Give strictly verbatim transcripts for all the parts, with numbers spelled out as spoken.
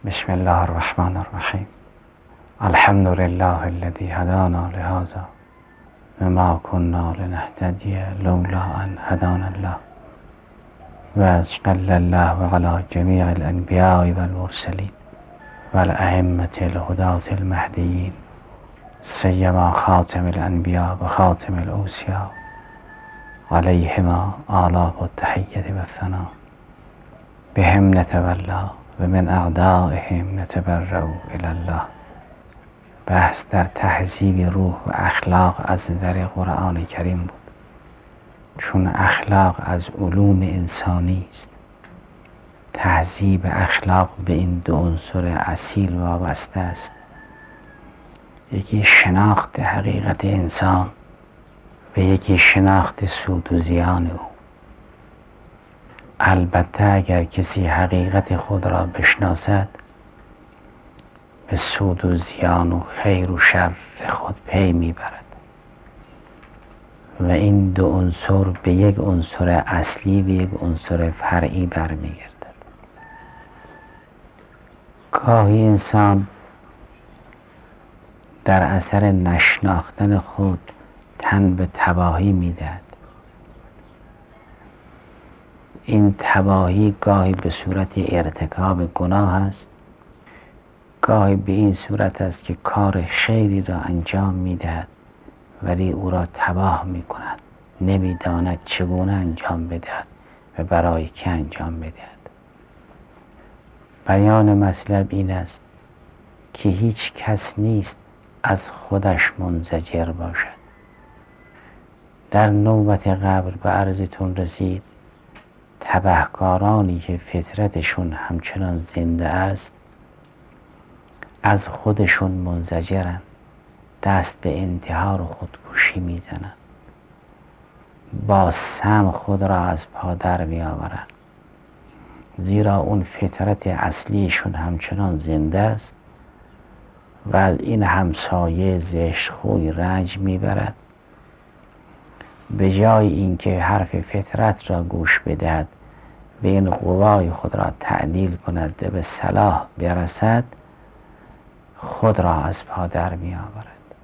بسم الله الرحمن الرحیم. الحمد لله الذي هدانا لهذا وما كنا لنهتدي لولا ان هدانا الله وصلى الله على جميع الانبیاء والمرسلین والائمة الهداة المهدیین سیما خاتم الانبیاء و خاتم الاوصیاء علیهما آلاف التحیة والثناء بهم نتولی و من اعدائهم نتبرأ الی الله. بحث در تهذیب روح و اخلاق از نظر قرآن کریم بود، چون اخلاق از علوم انسانی است. تهذیب اخلاق به این دو عنصر اصیل وابسته است، یکی شناخت حقیقت انسان و یکی شناخت سود و زیان او. البته اگر کسی حقیقت خود را بشناسد، به سود و زیان و خیر و شر خود پی میبرد و این دو عنصر به یک عنصر اصلی و یک عنصر فرعی برمیگردد. گاهی انسان در اثر نشناختن خود تن به تباهی میدهد. این تباهی گاهی به صورت ارتکاب گناه است، گاهی به این صورت است که کار خیری را انجام میدهد ولی او را تباه میکند، نمیداند چگونه انجام بدهد و برای که انجام بدهد. بیان مطلب این است که هیچ کس نیست از خودش منزجر باشد. در نوبت قبل به عرضتون رسید تبهکارانی که فطرتشون همچنان زنده است از خودشون منزجرن، دست به انتحار و خودکشی میزنن، با سم خود را از پا در میآورن، زیرا اون فطرت اصلیشون همچنان زنده است و از این همسایه زشت خوی رنج میبرد. به جای اینکه حرف فطرت را گوش بدهد به این قوای خود را تعدیل کند و به صلاح برسد، خود را از پا در می آورد.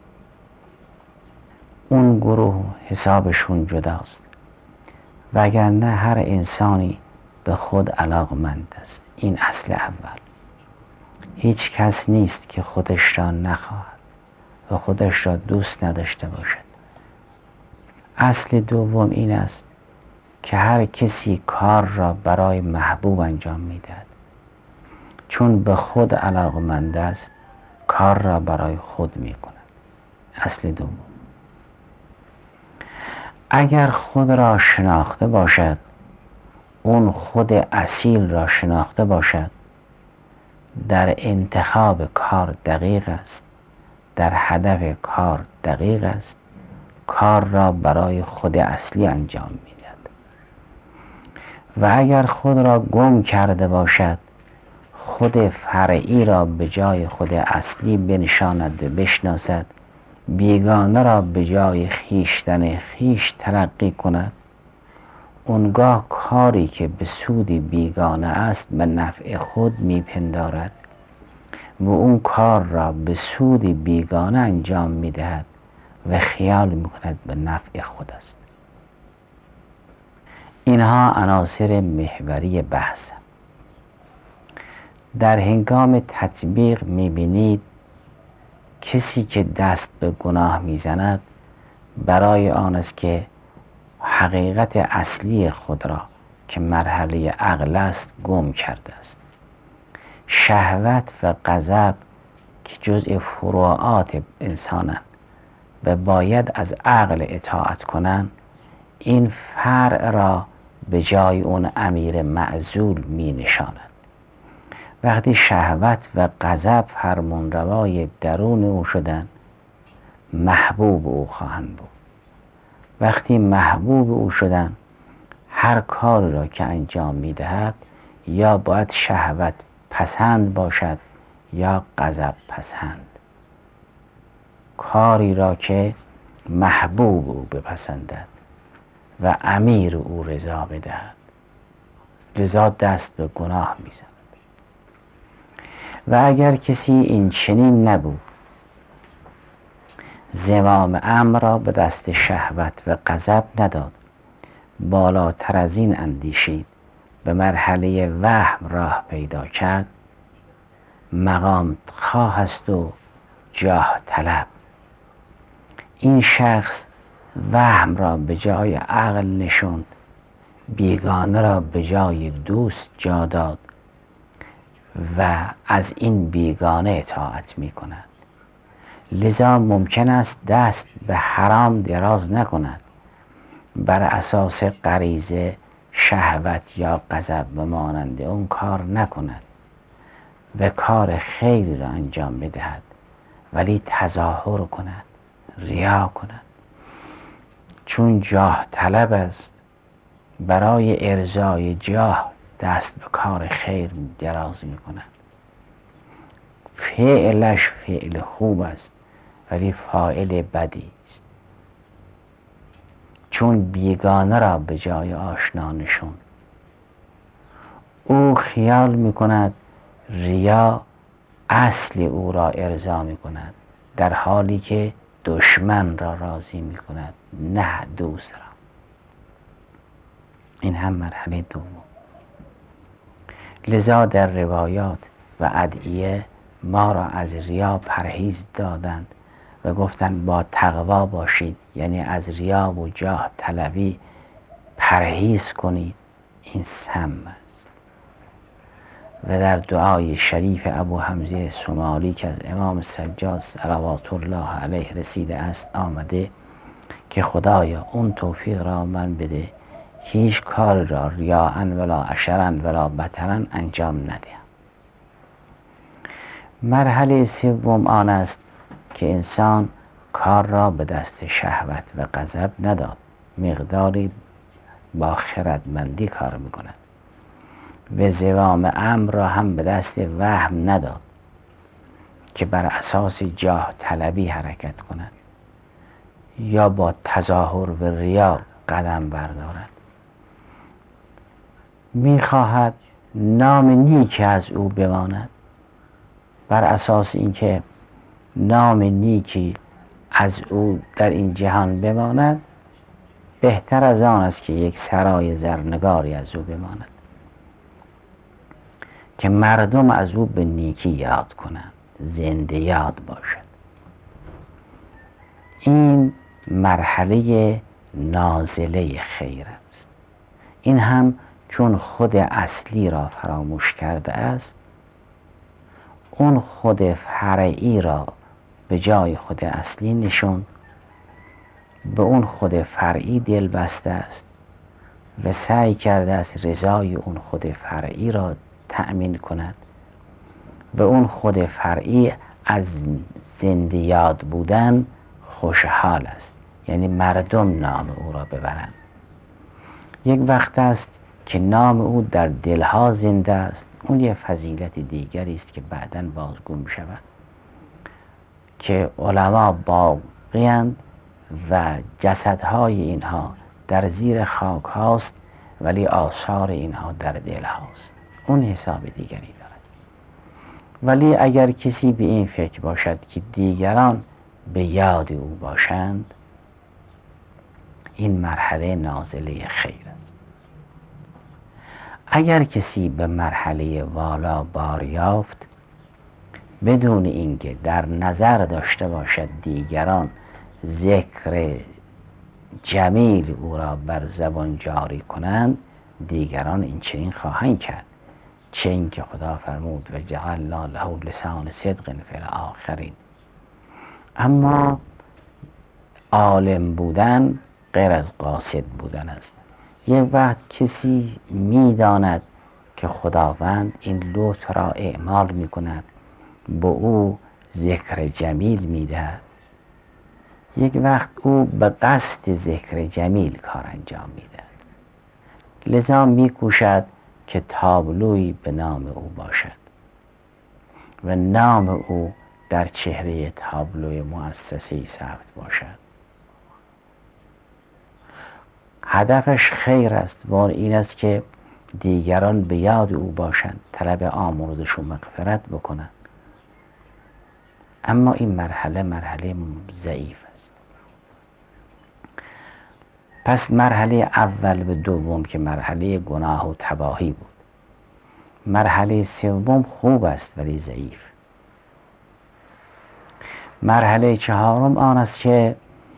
اون گروه حسابشون جداست، وگرنه هر انسانی به خود علاقمند است. این اصل اول. هیچ کس نیست که خودش را نخواهد و خودش را دوست نداشته باشد. اصل دوم این است که هر کسی کار را برای محبوب انجام میدهد، چون به خود علاقمند است کار را برای خود میکند. اصل دوم. اگر خود را شناخته باشد، اون خود اصیل را شناخته باشد، در انتخاب کار دقیق است، در هدف کار دقیق است، کار را برای خود اصلی انجام میدهد. و اگر خود را گم کرده باشد، خود فرعی را به جای خود اصلی بنشاند و بشناسد، بیگانه را به جای خیشتن خیش تلقی کند، اونگاه کاری که به سود بیگانه است به نفع خود میپندارد و اون کار را به سود بیگانه انجام میدهد و خیال میکند به نفع خود است. اینها عناصر محوری بحث. در هنگام تطبیق میبینید کسی که دست به گناه میزند برای آن است که حقیقت اصلی خود را که مرحله عقل است گم کرده است. شهوت و غضب که جزء فروعات انسانند و باید از عقل اطاعت کنند، این فرع را به جای اون امیر معزول می نشانند. وقتی شهوت و غضب فرمانروای درون او شدند، محبوب او خواهند بود. وقتی محبوب او شدند، هر کاری را که انجام می دهد یا باید شهوت پسند باشد یا غضب پسند. کاری را که محبوب او بپسندد و امیر او رضا بدهد، لذا دست به گناه میزند. و اگر کسی این چنین نبود، زمام امر را به دست شهوت و غضب نداد، بالاتر از این اندیشید، به مرحله وهم راه پیدا کرد، مقام خواه است و جاه طلب. این شخص وهم را به جای عقل نشوند، بیگانه را به جای دوست جا داد و از این بیگانه اطاعت می کند. لذا ممکن است دست به حرام دراز نکند، بر اساس غریزه، شهوت یا غضب و مانند اون کار نکند و کار خیری را انجام بدهد، ولی تظاهر کند، ریا کند، چون جاه طلب است. برای ارضای جاه دست به کار خیر دراز می کند. فعلش فعل خوب است ولی فاعل بدی است، چون بیگانه را به جای آشنا نشون. او خیال می کند ریا اصل او را ارضا می کند، در حالی که دشمن را راضی می کند، نه دوست را. این هم مرحله دوم. لذا در روایات و ادعیه ما را از ریا پرهیز دادند و گفتند با تقوا باشید، یعنی از ریا و جاه طلبی پرهیز کنید. این سم است. و در دعای شریف ابو حمزه سمالی که از امام سجاد صلوات الله علیه رسیده است آمده که خدایا اون توفیق را من بده، هیچ کار را ریاءن ولا عشرن ولا بطرن انجام ندهم. مرحله سوم آن است که انسان کار را به دست شهوت و غضب نداد، مقداری با خردمندی کار میکند و زمام امر را هم به دست وهم نداد که بر اساس جاه طلبی حرکت کند یا با تظاهر و ریا قدم بردارد. میخواهد نام نیک از او بماند، بر اساس اینکه نام نیکی از او در این جهان بماند، بهتر از آن است که یک سرای زرنگاری از او بماند که مردم از او به نیکی یاد کنند، زنده یاد باشد. این مرحله نازله خیر است. این هم چون خود اصلی را فراموش کرده است، اون خود فرعی را به جای خود اصلی نشون، به اون خود فرعی دل بسته است و سعی کرده است رضای اون خود فرعی را تأمین کند. به اون خود فرعی از زنده یاد بودن خوشحال است، یعنی مردم نام او را ببرند. یک وقت است که نام او در دلها زنده است. اون یه فضیلت دیگری است که بعداً بازگو می شود که علما باقیند و جسدهای اینها در زیر خاک هاست ولی آثار اینها در دل هاست. اون حساب دیگری دارد. ولی اگر کسی به این فکر باشد که دیگران به یاد او باشند، این مرحله نازله خیر است. اگر کسی به مرحله والا بار یافت، بدون اینکه در نظر داشته باشد دیگران ذکر جمیل او را بر زبان جاری کنند، دیگران این چنین خواهند کرد، چه این که خدا فرمود و جعلنا له لسان صدق فی الاخرین. اما عالم بودن غیر از قاصد بودن است. یک وقت کسی میداند که خداوند این لطف را اعمال می کند، به او ذکر جمیل میدهد، یک وقت او به قصد ذکر جمیل کار انجام میدهد. لذا میکوشد که تابلوی به نام او باشد و نام او در چهره تابلوی مؤسسه‌ای ثبت باشد. هدفش خیر است و این است که دیگران به یاد او باشند، طلب آمرزش و مغفرت بکنند. اما این مرحله مرحله ضعیف است. پس مرحله اول به دوم که مرحله گناه و تباهی بود، مرحله سوم خوب است ولی ضعیف. مرحله چهارم آن است که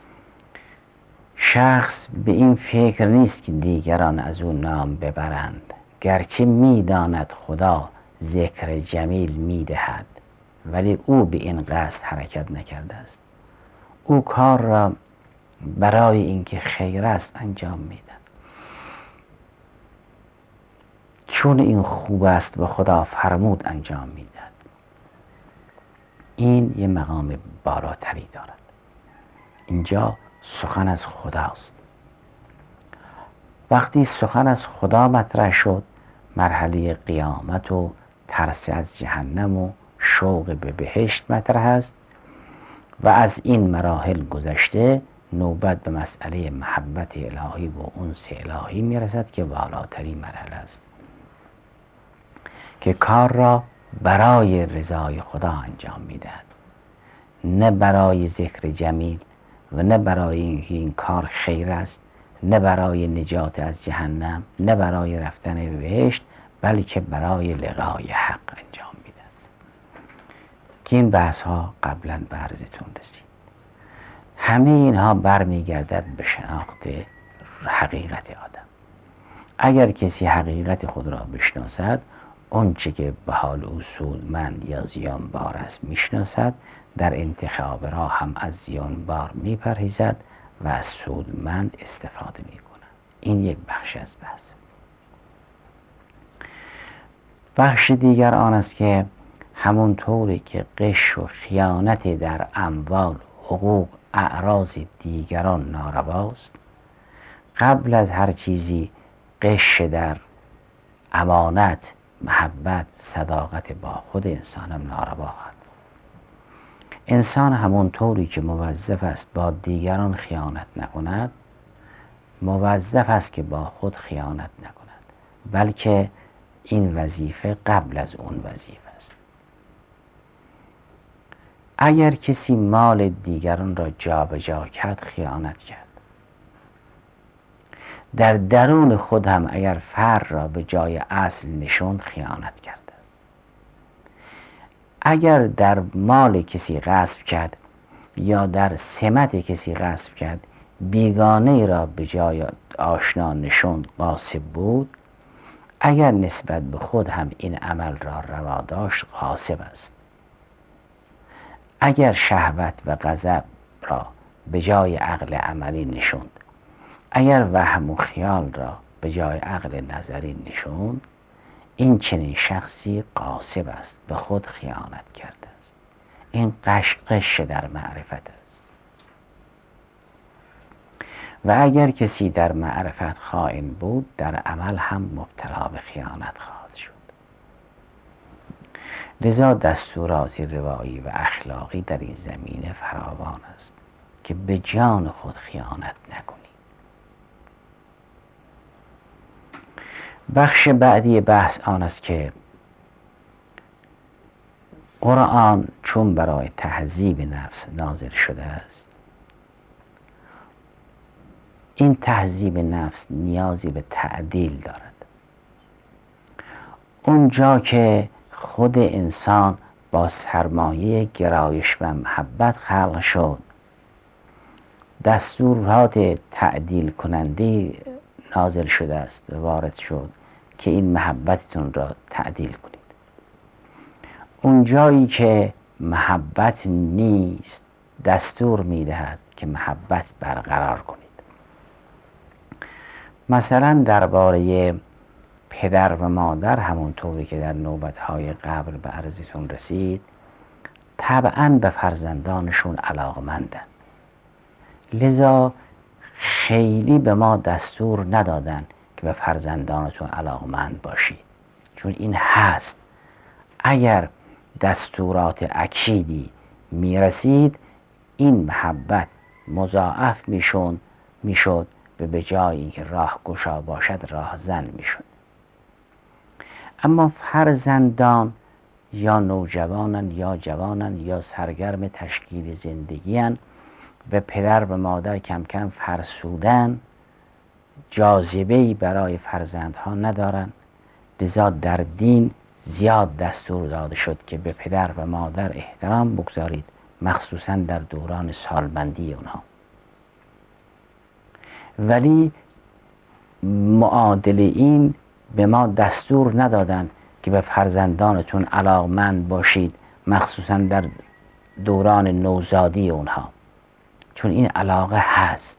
شخص به این فکر نیست که دیگران از او نام ببرند، گرچه میداند خدا ذکر جمیل میدهد، ولی او به این قصد حرکت نکرده است. او کار را برای اینکه خیر است انجام میدهد، چون این خوب است و خدا فرمود انجام میدهد. این یه مقام بالاتری دارد. اینجا سخن از خداست. وقتی سخن از خدا مطرح شد، مرحله قیامت و ترس از جهنم و شوق به بهشت مطرح است و از این مراحل گذشته نوبت به مسئله محبت الهی و انس الهی میرسد که بالاترین مرحله است، که کار را برای رضای خدا انجام میدهد، نه برای ذکر جمیل و نه برای اینکه این کار خیر است، نه برای نجات از جهنم، نه برای رفتن به بهشت، بلکه برای لقای حق انجام میدهد. که این بحث ها قبلا به عرضتون رسید. همه اینها برمیگردد به شناخت حقیقت آدم. اگر کسی حقیقت خود را بشناسد، اون چه که به حال او سودمند یا زیانبار است میشناسد، در انتخاب راه هم از زیانبار میپرهیزد و از سودمند استفاده میکند. این یک بخش از بحث. بخش دیگر آن است که همونطوری که غش و خیانت در اموال، حقوق، اعراض دیگران نارواست، قبل از هر چیزی غش در امانت، محبت، صداقت با خود انسانم ناروا خواهد. انسان همونطوری که موظف است با دیگران خیانت نکند، موظف است که با خود خیانت نکند، بلکه این وظیفه قبل از اون وظیفه است. اگر کسی مال دیگران را جابجا کرد، خیانت کرد. در درون خود هم اگر فر را به جای اصل نشوند، خیانت کرده. اگر در مال کسی غصب کرد یا در سمت کسی غصب کرد، بیگانه را به جای آشنا نشوند، غاصب بود. اگر نسبت به خود هم این عمل را روا داشت، غاصب است. اگر شهوت و غضب را به جای عقل عملی نشوند، اگر وهم و خیال را به جای عقل نظری نشوند، این چنین شخصی غاصب است، به خود خیانت کرده است. این قش قش در معرفت است. و اگر کسی در معرفت خائن بود، در عمل هم مبتلا به خیانت خواهد شد. لذا دستورات روایی و اخلاقی در این زمینه فراوان است که به جان خود خیانت نکنید. بخش بعدی بحث آن است که قرآن چون برای تهذیب نفس نازل شده است، این تهذیب نفس نیازی به تعدیل دارد. اونجا که خود انسان با سرمایه گرایش و محبت خلق شد، دستورات تعدیل کننده نازل شده است و وارد شد که این محبتتون را تعدیل کنید. اون جایی که محبت نیست، دستور میدهد که محبت برقرار کنید. مثلا درباره پدر و مادر، همونطوری که در نوبتهای قبل به عرضتون رسید، طبعاً به فرزندانشون علاقمندن. لذا خیلی به ما دستور ندادن که به فرزندانتون علاقمند باشید، چون این هست. اگر دستورات اکیدی میرسید، این محبت مضاعف میشد میشد و به جای اینکه راه گشا باشد، راه زن میشد. اما فرزندان یا نوجوانن یا جوانن یا سرگرم تشکیل زندگی هن و پدر و مادر کم کم فرسودن، جاذبه‌ای برای فرزندها ندارن. لذا در دین زیاد دستور داده شد که به پدر و مادر احترام بگذارید، مخصوصا در دوران سالمندی اونها. ولی معادل این به ما دستور ندادن که به فرزندانتون علاقمند باشید، مخصوصا در دوران نوزادی اونها، چون این علاقه هست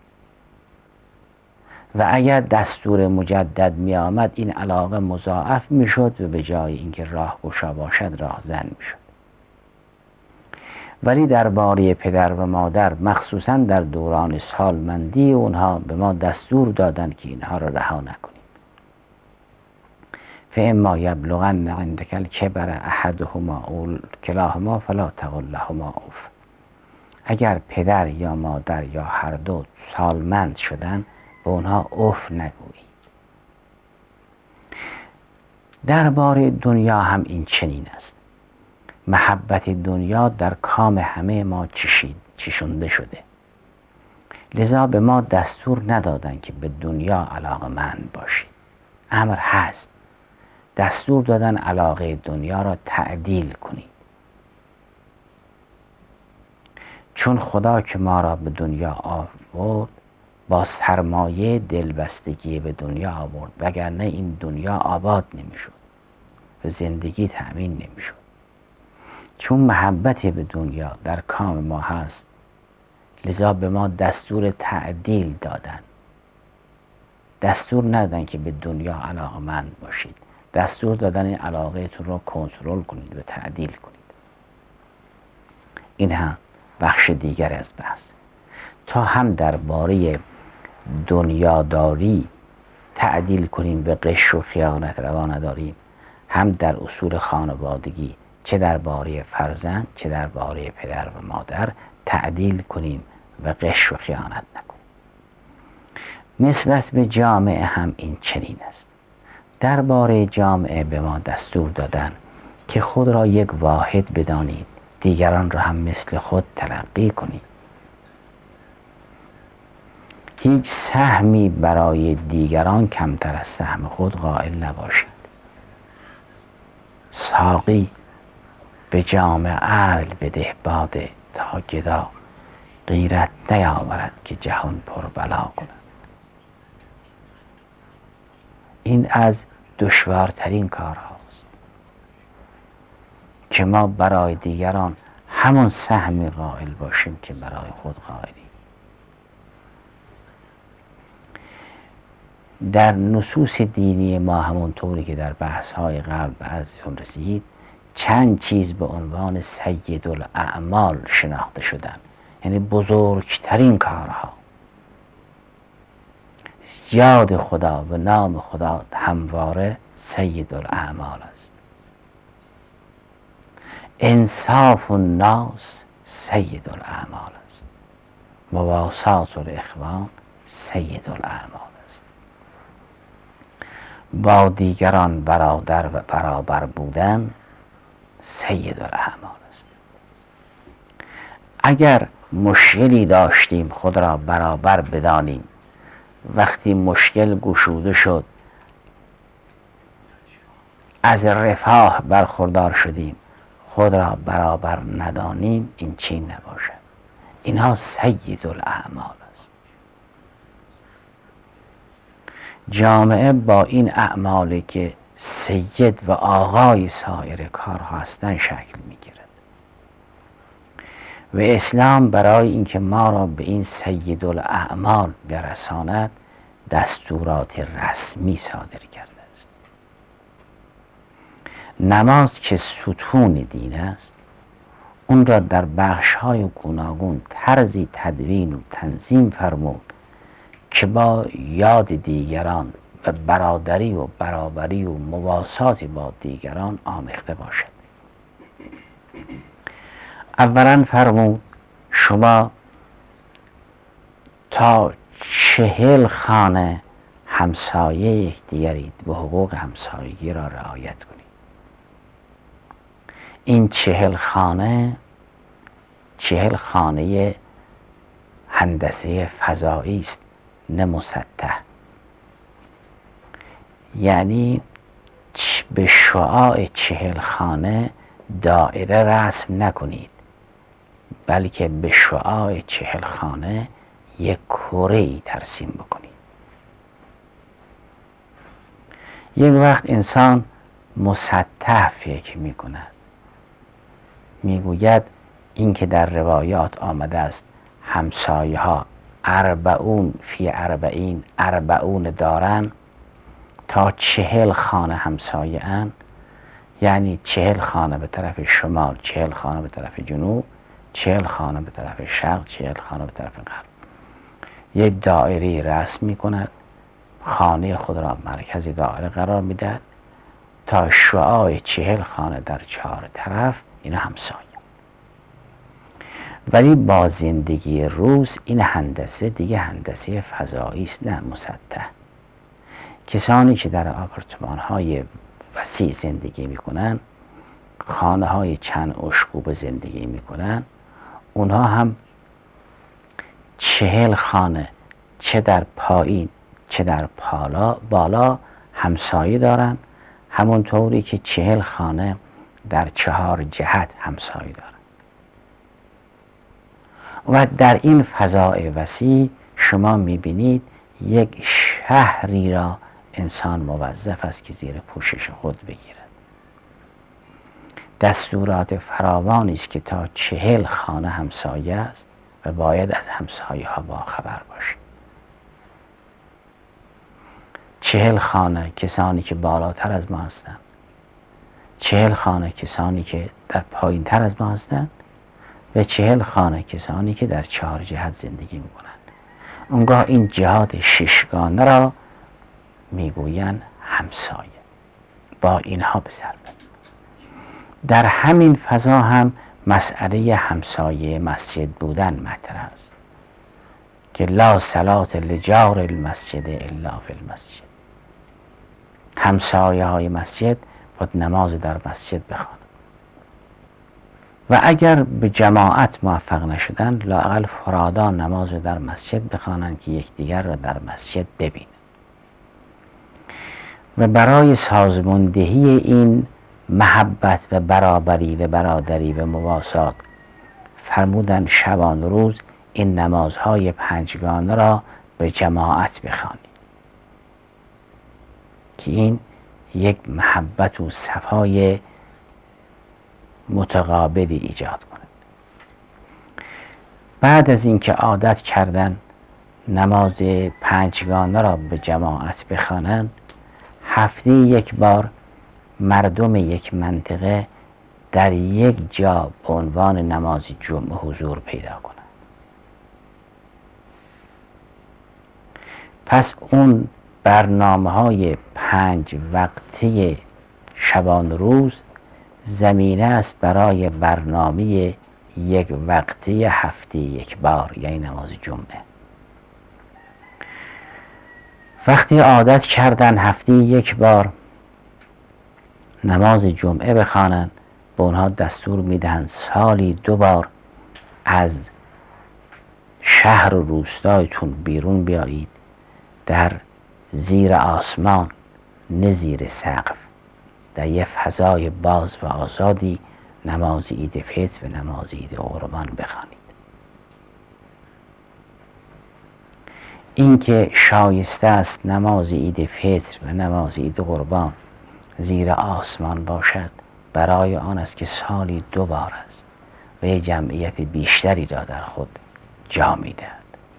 و اگر دستور مجدد می آمد این علاقه مضاعف می شد و به جای اینکه راه گشا باشد راهزن می شد. ولی درباره پدر و مادر مخصوصا در دوران سالمندی اونها به ما دستور دادن که اینها را رها نکنیم. فاما یبلغن عندک الکبر احدهما او کلاهما فلا تقل لهما اف. اگر پدر یا مادر یا هر دو سالمند شدن به اونها اف نگویی. درباره دنیا هم این چنین است. محبت دنیا در کام همه ما چشید چشونده شده، لذا به ما دستور ندادن که به دنیا علاقمند باشید. امر هست، دستور دادن علاقه دنیا را تعدیل کنید، چون خدا که ما را به دنیا آورد با سرمایه دلبستگی به دنیا آورد، وگرنه این دنیا آباد نمیشد و زندگی تأمین نمیشد. چون محبت به دنیا در کام ما هست، لذا به ما دستور تعدیل دادن. دستور ندادن که به دنیا علاقمند باشید، دستور دادن این علاقهتون رو کنترل کنید و تعدیل کنید. این هم بخش دیگر از بحث. تا هم درباره دنیاداری تعدیل کنیم به غش و خیانت روا نداریم، هم در اصول خانوادگی چه درباره فرزند چه درباره پدر و مادر تعدیل کنیم و غش و خیانت نکنیم. نسبت به جامعه هم این چنین است. درباره جامعه به ما دستور دادن که خود را یک واحد بدانید، دیگران را هم مثل خود تلقی کنید. هیچ سهمی برای دیگران کمتر از سهم خود قائل نباشید. ساقی به جام عدل بده باده تا گدا غیرت نیاورد که جهان پر بلا کند. این از دشوارترین کار هاست که ما برای دیگران همون سهمی قائل باشیم که برای خود قائلیم. در نصوص دینی ما همونطوری که در بحث های قبل ازشون رسید، چند چیز به عنوان سید الاعمال شناخته شدن، یعنی بزرگترین کارها. یاد خدا و نام خدا همواره سید الاعمال است. انصاف الناس سید الاعمال است. مواسات الاخوان سید الاعمال است. با دیگران برادر و برابر بودن سید الاعمال است. اگر مشکلی داشتیم خود را برابر بدانیم، وقتی مشکل گشوده شد از رفاه برخوردار شدیم خود را برابر ندانیم، این چین نباشد. اینها سید الاعمال است. جامعه با این اعمالی که سید و آقای سایر کارها هستند شکل میگیرد و اسلام برای اینکه ما را به این سید الاعمال برساند دستورات رسمی صادر کرده است. نماز که ستون دین است، اون را در بخش‌های گوناگون طرزی تدوین و تنظیم فرمود که با یاد دیگران و برادری و برابری و مواسات با دیگران آمیخته باشد. اولا فرمود شما تا چهل خانه همسایه یکدیگرید و حقوق همسایگی را رعایت کنید. این چهل خانه چهل خانه هندسه فضایی است، نه مسطح. یعنی به شعاع چهل خانه دایره رسم نکنید، بلکه به شعاع چهل خانه یک کره‌ای ترسیم بکنید. یک وقت انسان مسطح فکر می کند، می گوید این که در روایات آمده است همسایه ها اربعون فی اربعین اربعون دارن، تا چهل خانه همسایه ان، یعنی چهل خانه به طرف شمال، چهل خانه به طرف جنوب، چهل خانه به طرف شرق، چهل خانه به طرف غرب. یک دایره رسم می کند، خانه خود را مرکز دایره قرار می دهد تا شعاع چهل خانه در چهار طرف این همسایه. ولی با زندگی روز این هندسه دیگه هندسه فضایی است، نه مسطح. کسانی که در آپارتمان های وسیع زندگی می کنند، خانه های چند اشکوب زندگی می کنند، اونها هم چهل خانه چه در پایین چه در پالا بالا همسایه دارند، همونطوری که چهل خانه در چهار جهت همسایه دارند. و در این فضای وسیع شما میبینید یک شهری را انسان موظف است که زیر پوشش خود بگیرد. دستورات فراوانی است که تا چهل خانه همسایه است و باید از همسایه ها باخبر باشید. چهل خانه کسانی که بالاتر از ما هستند، چهل خانه کسانی که در پایین تر از ما هستند و چهل خانه کسانی که در چهار جهت زندگی می کنند. اونگاه این جهات ششگانه را میگویند همسایه. با اینها بسر در همین فضا هم مسئله همسایه مسجد بودن مطرح است که لا صلاة لجار المسجد الا فی المسجد. همسایه های مسجد باید نماز در مسجد بخوانند و اگر به جماعت موفق نشدن لااقل فرادا نماز در مسجد بخوانند که یکدیگر را در مسجد ببینند. و برای سازماندهی این محبت و برابری و برادری و مواسات فرمودن شبان روز این نمازهای پنجگانه را به جماعت بخوانید که این یک محبت و صفای متقابلی ایجاد کند. بعد از اینکه عادت کردن نماز پنجگانه را به جماعت بخوانند، هفته یک بار مردم یک منطقه در یک جا به عنوان نماز جمعه حضور پیدا کنند. پس اون برنامه های پنج وقته شبان روز زمینه است برای برنامه یک وقته هفته یک بار، یعنی نماز جمعه. وقتی عادت کردن هفته یک بار نماز جمعه بخوانند، به اونها دستور میدهند سالی دو بار از شهر و روستایتون بیرون بیایید، در زیر آسمان نه زیر سقف، در یه فضای باز و آزادی نماز عید فطر و نماز عید قربان بخوانید. این که شایسته است نماز عید فطر و نماز عید قربان زیر آسمان باشد، برای آن است که سالی دو بار است و یک جمعیت بیشتری را در خود جا می‌دهد،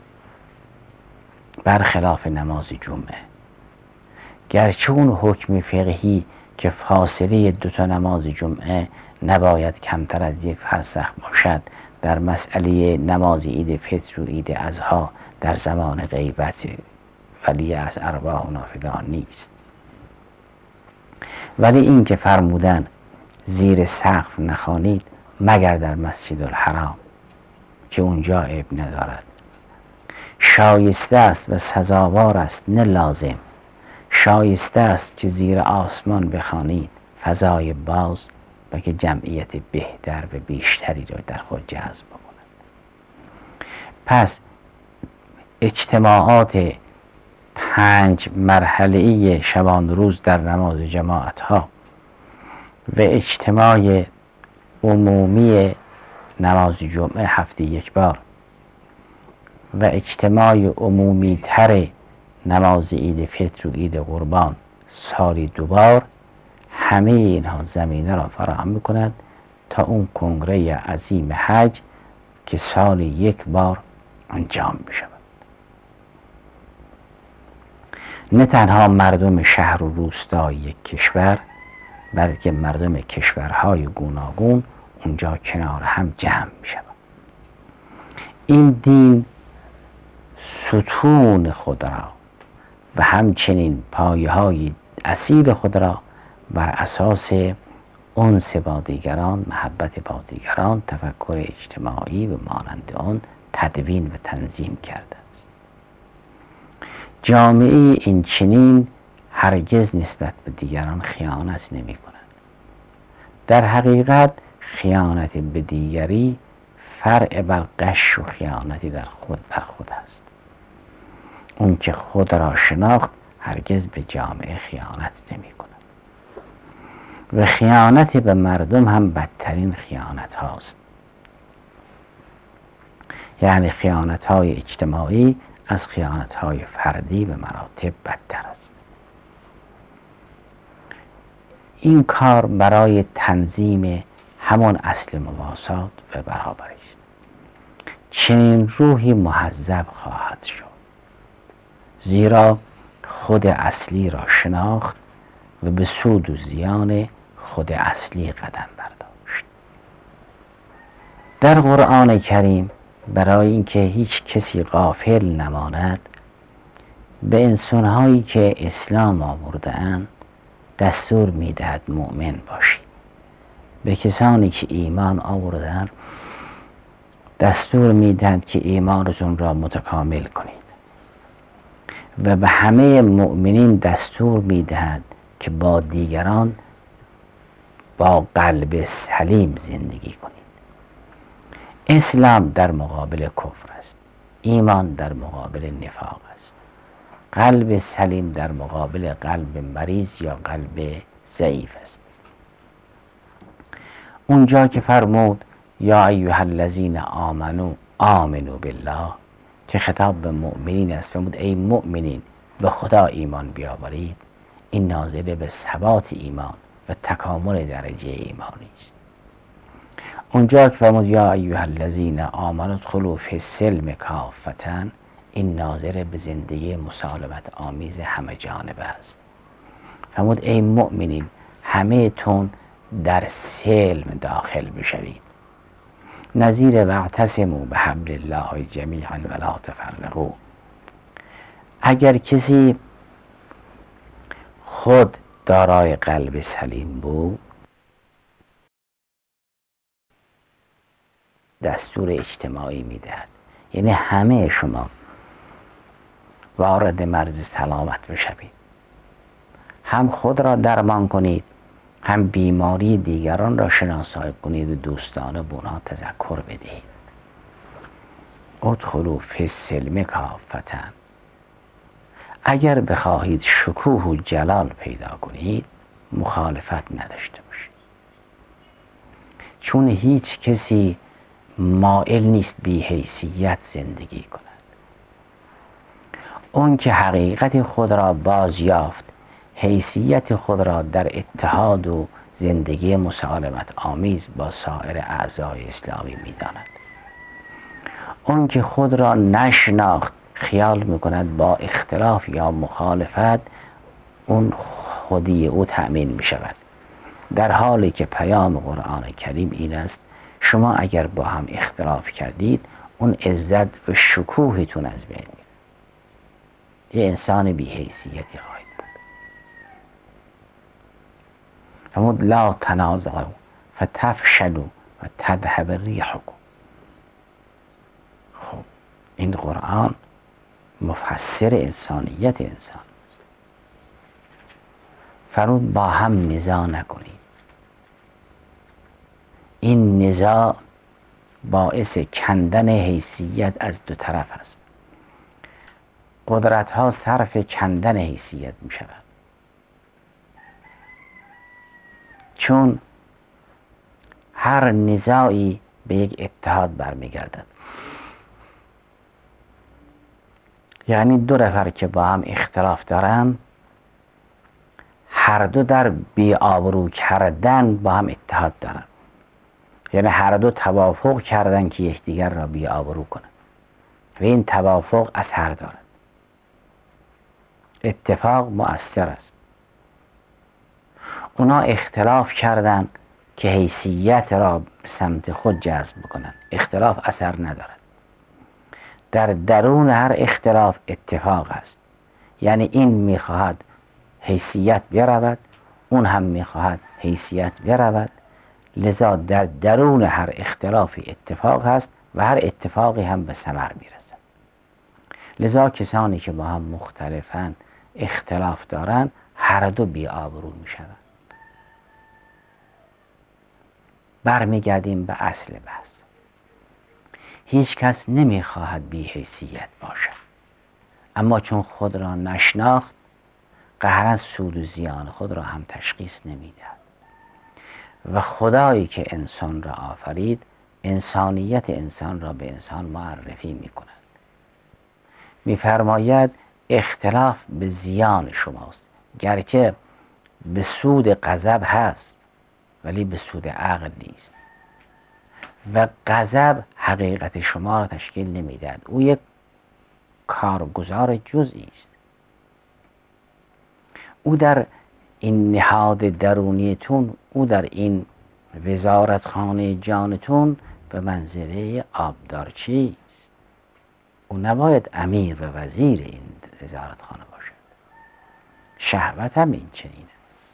برخلاف نماز جمعه. گرچه اون حکم فقهی که فاصله دو تا نماز جمعه نباید کمتر از یک فرسخ باشد در مسئله نماز عید فطر و عید اضحی در زمان غیبت ولی از ارواح و نافدان نیست، ولی این که فرمودن زیر سقف نخوانید مگر در مسجد الحرام که اونجا عیب ندارد، شایسته است و سزاوار است نه لازم شایسته است که زیر آسمان بخوانید فضای باز و که جمعیت بهتر و بیشتری را در خود جذب بکند. پس اجتماعات پنج مرحله‌ای شبان روز در نماز جماعت ها و اجتماع عمومی نماز جمعه هفته یک بار و اجتماع عمومی تر نماز عید فطر و عید قربان سالی دوبار، همه اینها زمینه را فراهم می‌کند تا اون کنگره عظیم حج که سال یک بار انجام می‌شود. نه تنها مردم شهر و روستای یک کشور، بلکه مردم کشورهای گوناگون اونجا کنار هم جمع می‌شود. این دین ستون خود را و همچنین پایه‌های اصیل خود را بر اساس انس با دیگران، محبت با دیگران، تفکر اجتماعی و مانند آن تدوین و تنظیم کرده است. جامعه این چنین هرگز نسبت به دیگران خیانت نمی کند. در حقیقت خیانت به دیگری فرع بر غش و خیانتی در خود بر خود است. اون که خود را شناخت هرگز به جامعه خیانت نمی کند. و خیانت به مردم هم بدترین خیانت هاست. یعنی خیانت های اجتماعی از خیانت های فردی به مراتب بدتر است. این کار برای تنظیم همان اصل مواسات و برابری است. چنین روحی مهذب خواهد شد، زیرا خود اصلی را شناخت و به سود و زیان خود اصلی قدم برداشت. در قرآن کریم برای اینکه هیچ کسی غافل نماند، به انسانهایی که اسلام آورده اند دستور میدهد مؤمن باشید. به کسانی که ایمان آوردند دستور میدهد که ایمانتون را متکامل کنید و به همه مؤمنین دستور میدهد که با دیگران با قلب سلیم زندگی کنید. اسلام در مقابل کفر است، ایمان در مقابل نفاق است، قلب سلیم در مقابل قلب مریض یا قلب ضعیف است. اونجا که فرمود یا ایها الذین آمنو آمنو بالله که خطاب به مؤمنین است، فرمود ای مؤمنین به خدا ایمان بیاورید، این ناظر به ثبات ایمان و تکامل درجه ایمانی است. اونجا که فرمود یا ایها الذین آمنوا ادخلوا فی السلم کافة، این ناظر به زندگی مسالمت آمیز همه جانبه است. فرمود ای مؤمنین همه تون در سلم داخل بشوید، نظیر واعتصموا بحبل الله جمیعا ولا تفرقوا. اگر کسی خود دارای قلب سلیم بود، دستور اجتماعی میدهد، یعنی همه شما وارد مرز سلامت بشوید، هم خود را درمان کنید، هم بیماری دیگران را شناسایی کنید و دوستانه به اونها تذکر بدهید. ادخلوا فی السلم کافة. اگر بخواهید شکوه و جلال پیدا کنید مخالفت نداشته باشید، چون هیچ کسی مائل نیست بی حیثیت زندگی کند. اون که حقیقت خود را باز یافت، حیثیت خود را در اتحاد و زندگی مسالمت آمیز با سایر اعضای اسلامی می‌داند. اون که خود را نشناخت خیال می‌کند با اختلاف یا مخالفت اون خودی او تأمین می‌شود، در حالی که پیام قرآن کریم این است شما اگر با هم اختلاف کردید اون عزت و شکوهتون از بین میره، یه انسان بی حیثیتی خواهید بود. فرمود لا تنازعوا فتفشلوا و تذهب ریحکم. خب این قرآن مفسر انسانیت انسان است. فرمود با هم نزاع نکنید. این نزاع باعث کندن حیثیت از دو طرف است. قدرت ها صرف کندن حیثیت می شود، چون هر نزاعی به یک اتحاد برمیگردد. یعنی دو نفر که با هم اختلاف دارن، هر دو در بی‌آبرو کردن با هم اتحاد دارن. یعنی هر دو توافق کردن که یکدیگر را بی‌آبرو کنند و این توافق اثر دارد. اتفاق مؤثر است. اونا اختلاف کردن که حیثیت را به سمت خود جذب بکنند. اختلاف اثر ندارد. در درون هر اختلاف اتفاق است. یعنی این میخواهد حیثیت برود، اون هم میخواهد حیثیت برود، لذا در درون هر اختلافی اتفاق هست و هر اتفاقی هم به ثمر میرسد. لذا کسانی که با هم مختلفن، اختلاف دارن، هر دو بی‌آبرو میشوند. برمیگردیم به اصل بحث. هیچ کس نمیخواهد بی حیثیت باشد، اما چون خود را نشناخت، قهرا سود و زیان خود را هم تشخیص نمیدهد. و خدایی که انسان را آفرید، انسانیت انسان را به انسان معرفی میکند. میفرماید اختلاف به زیان شماست، گرچه به سود غضب هست ولی به سود عقل نیست. و غضب حقیقت شما را تشکیل نمیدهد، او یک کارگزار جزئی است. او در این نهاد درونیتون، او در این وزارتخانه جانتون به منزله آبدارچی است. او نباید امیر و وزیر این وزارتخانه باشد. شهوت هم این چنینه.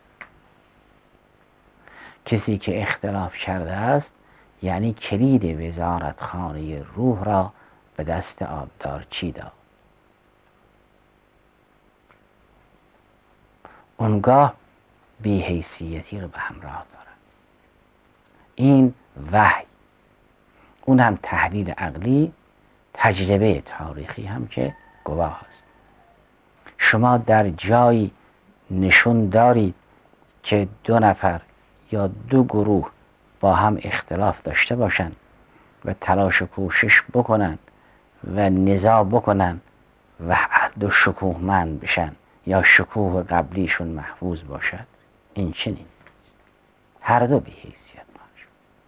کسی که اختلاف کرده است یعنی کلید وزارتخانه روح را به دست آبدارچی داد. اونگاه بی‌حیثیتی رو به همراه دارد. این وحی، اون هم تحلیل عقلی، تجربه تاریخی هم که گواه است. شما در جایی نشون دارید که دو نفر یا دو گروه با هم اختلاف داشته باشند و تلاش و کوشش بکنن و نزاع بکنن و دو شکوهمند بشن یا شکوه قبلیشون محفوظ باشد، این چنین هر دو بی حیثیت باشد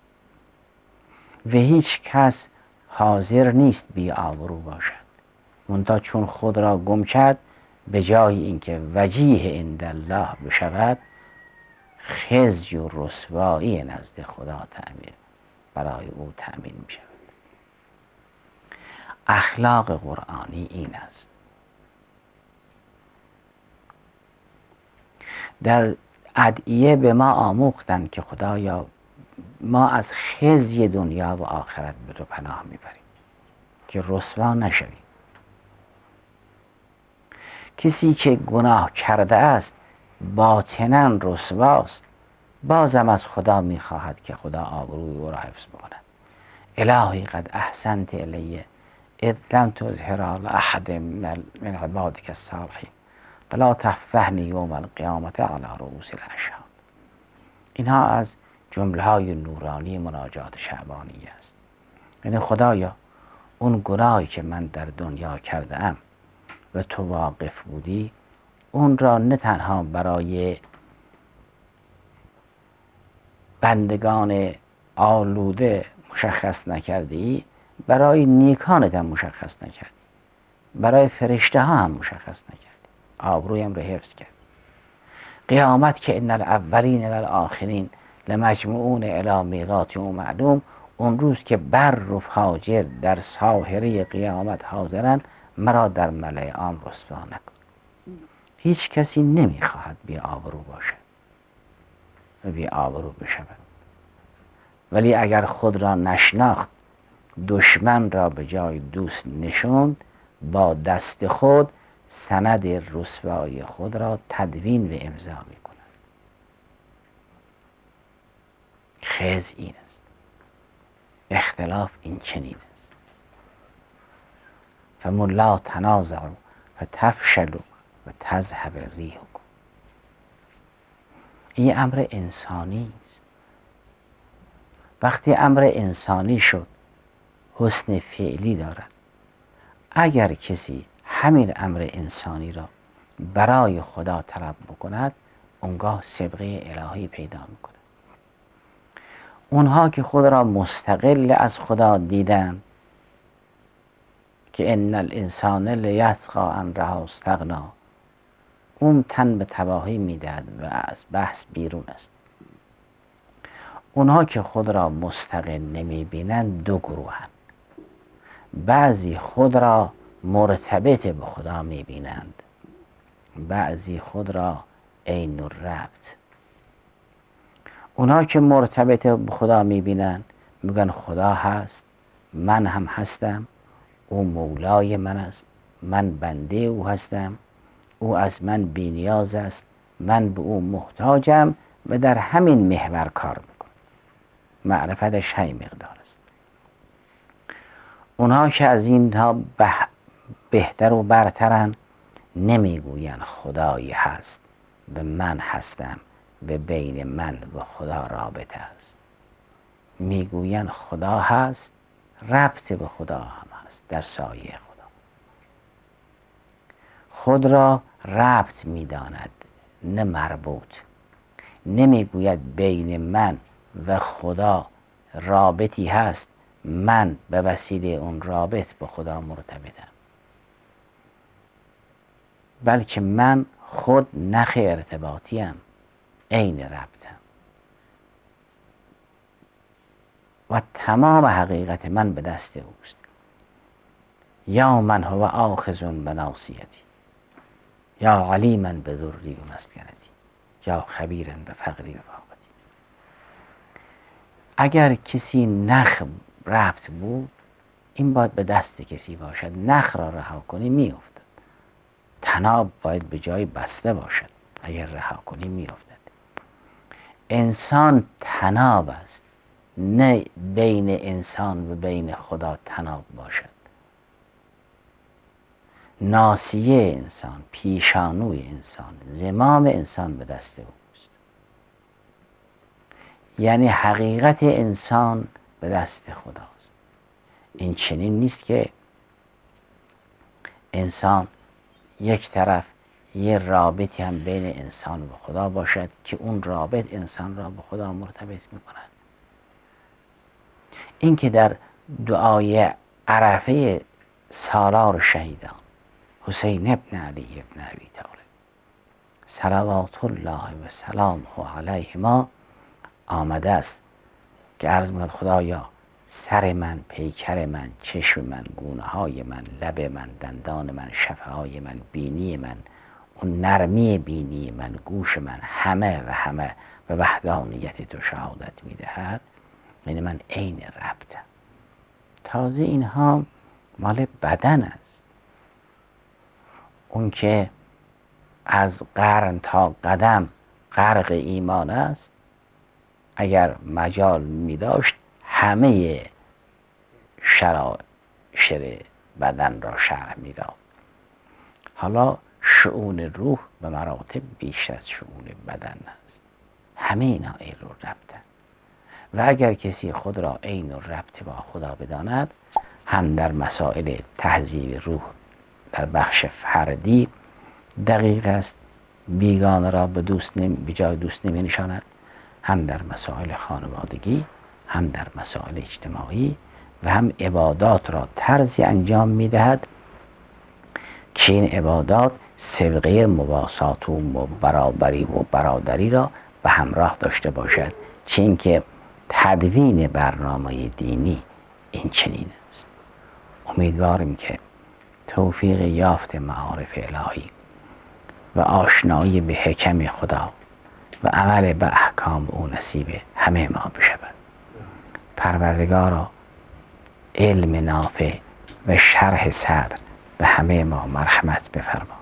و هیچ کس حاضر نیست بی آبرو باشد. منتها چون خود را گم کرد، به جای اینکه وجیه عند الله بشود، خزی و رسوایی نزد خدا تعمیر برای او تأمین می شود. اخلاق قرآنی این است. در ادعیه به ما آموختند که خدایا ما از خزی دنیا و آخرت به تو پناه میبریم که رسوا نشویم. کسی که گناه کرده است باطناً رسواست، بازم از خدا میخواهد که خدا آبروی او را حفظ بکند. الهی قد احسنت الی اذ لم تظهر علی احد من عبادک الصالحین فلا تفضحنی یوم القیامة علی رؤوس الاشهاد. اینها از جمله های نورانی مناجات شعبانی است. یعنی خدایا اون گناهی که من در دنیا کرده ام و تو واقف بودی، اون را نه تنها برای بندگان آلوده مشخص نکردی، برای نیکانت هم مشخص نکردی، برای فرشته ها هم مشخص نکردی، آبرویم را حفظ کرد. قیامت که ان الاولین و الاخرین لمجموعون الی میقات یوم معلوم، اون روز که بر و فاجر در ساحره قیامت حاضرن، مرا در ملأ عام رسوا نکن. هیچ کسی نمیخواهد بی آبرو باشد و بی آبرو بشود، ولی اگر خود را نشناخت، دشمن را به جای دوست نشوند، با دست خود سند رسوایی خود را تدوین و امضا می کند. خز این است، اختلاف این چنین است. فملا تنازعوا فتفشلوا و تذهب ریحکم. این امر انسانی است. وقتی امر انسانی شد حسن فعلی دارد. اگر کسی همین امر انسانی را برای خدا طلب بکند اونگاه سبقه الهی پیدا میکند. اونها که خود را مستقل از خدا دیدن که ان الانسان لیطغی ان رآه استغنی، اون تن به تباهی میدهد و از بحث بیرون است. اونها که خود را مستقل نمیبینند دو گروهند. بعضی خود را مرتبط به خدا میبینند، بعضی خود را عین الربط. اونها که مرتبط به خدا میبینند میگن خدا هست، من هم هستم، او مولای من است، من بنده او هستم، او از من بی‌نیاز است، من به او محتاجم و در همین محور کار میکنم. معرفتش همین مقدار است. اونها که از اینها بهتر و برترن نمیگوین خدایی هست و من هستم و بین من و خدا رابطه است. میگوین خدا هست، ربط به خدا هم هست در سایه خدا. خود را ربط میداند نه مربوط. نمیگوید بین من و خدا رابطی هست، من به وسیله اون رابط به خدا مرتبطم، بلکه من خود نخ ارتباطیم، عین ربطم و تمام حقیقت من به دست اوست. یا من هو آخذ بناصیتی، یا علیما بضری و مسکنتی، یا خبیرا بفقری و فاقتی. اگر کسی نخ ربط بود این باید به دست کسی باشد. نخ را رها کنی میافتد. تناب باید به جای بسته باشد، اگر رها کنی میافتد. انسان تناب است، نه بین انسان و بین خدا تناب باشد. ناصیه انسان، پیشانوی انسان، زمام انسان به دست اوست. یعنی حقیقت انسان به دست خداست. این چنین نیست که انسان یک طرف یه رابطی هم بین انسان و خدا باشد که اون رابط انسان را به خدا مرتبط میکند. این که در دعای عرفه سالار شهیدان حسین ابن علی ابن ابی طالب صلوات الله و سلامه علیهما آمده است که عرض می‌کند خدایا سر من، پیکر من، چشم من، گونه های من، لب من، دندان من، شفه های من، بینی من، اون نرمی بینی من، گوش من، همه و همه به وحدانیت تو شهادت میدهد. یعنی من عین ربطم. تازه اینها مال بدن است. اون که از قرن تا قدم غرق ایمان است، اگر مجال می داشت همه شراشر بدن را شرح می داد. حالا شؤون روح به مراتب بیش از شؤون بدن است. همه اینا عین ربطن. و اگر کسی خود را عین ربط با خدا بداند، هم در مسائل تهذیب روح در بخش فردی دقیق است، بیگانه را به دوست نمی به جای دوست نمی نشاند، هم در مسائل خانوادگی، هم در مسائل اجتماعی و هم عبادات را طرزی انجام می دهد که این عبادات سابقه مواسات و برابری و برادری را به همراه داشته باشد. چه اینکه تدوین برنامه دینی این چنین است. امیدواریم که توفیق یافت معارف الهی و آشنایی به حکم خدا و عمل به احکام او نصیب همه ما بشود. پروردگارا علم نافع و شرح صدر به همه ما مرحمت بفرما.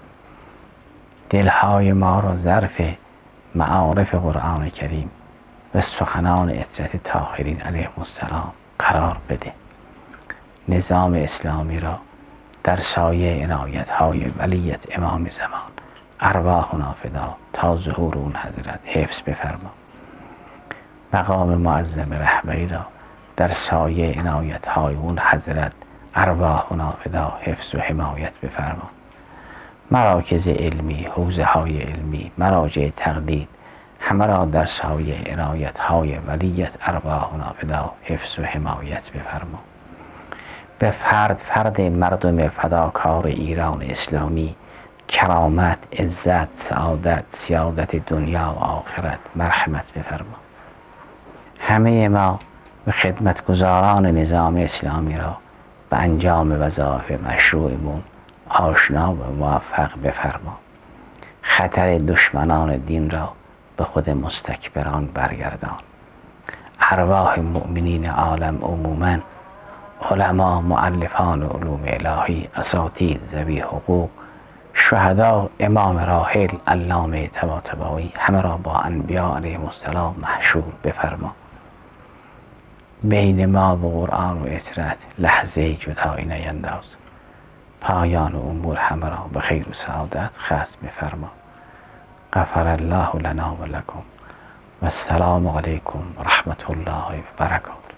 دلهای ما را ظرف معارف قرآن کریم و سخنان عترت طاهرین علیهم السلام قرار بده. نظام اسلامی را در سایه عنایت های ولیت امام زمان ارواحنا فدا تا ظهور اون حضرت حفظ بفرما. مقام معظم رهبری را در سایه عنایت های اون حضرت ارواحنا فدا حفظ و حمایت بفرما. مراکز علمی، حوزه های علمی، مراجع تقلید همه را در سایه عنایت های ولیت ارواحنا فدا حفظ و حمایت بفرما. به فرد فرد مردم فداکار ایران اسلامی کرامت، عزت، سعادت، سیادت دنیا و آخرت مرحمت بفرما. همه ما به خدمتگزاران نظام اسلامی را به انجام وظایف مشروعمون آشنا و موفق بفرما. خطر دشمنان دین را به خود مستکبران برگردان. ارواح مؤمنین عالم عموماً، علما، مؤلفان علوم الهی، اساتید، ذوی حقوق، شهدا، امام راحل علامه طباطبایی همه را با انبیا علیهم السلام محشور بفرما. بین ما و قرآن و عترت لحظه جدایی نینداز. پایان امور همه را به خیر و سعادت ختم بفرما. غفر الله لنا و لکم و السلام علیکم و رحمت الله و برکاته.